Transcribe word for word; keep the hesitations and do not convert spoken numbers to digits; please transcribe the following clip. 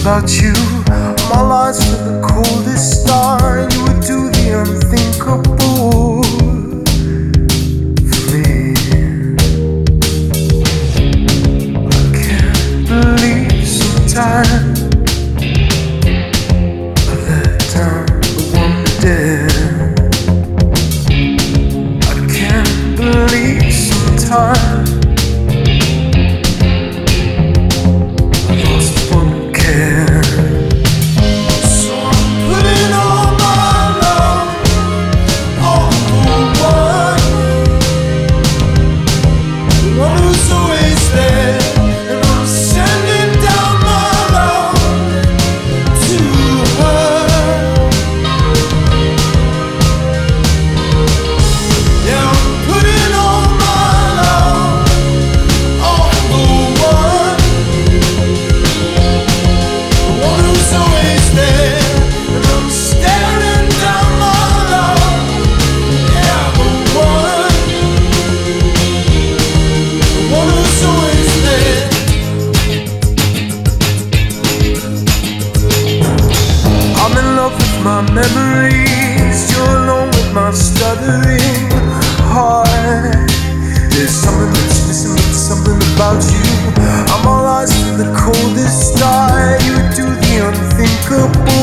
about you. My lights to the coldest star, and you would do the unthinkable for me. I can't believe sometimes I let down the one that did. I can't believe sometimes my memories, you're alone with my stuttering heart. There's something that's missing, but something about you. I'm all eyes to the coldest star. You do the unthinkable.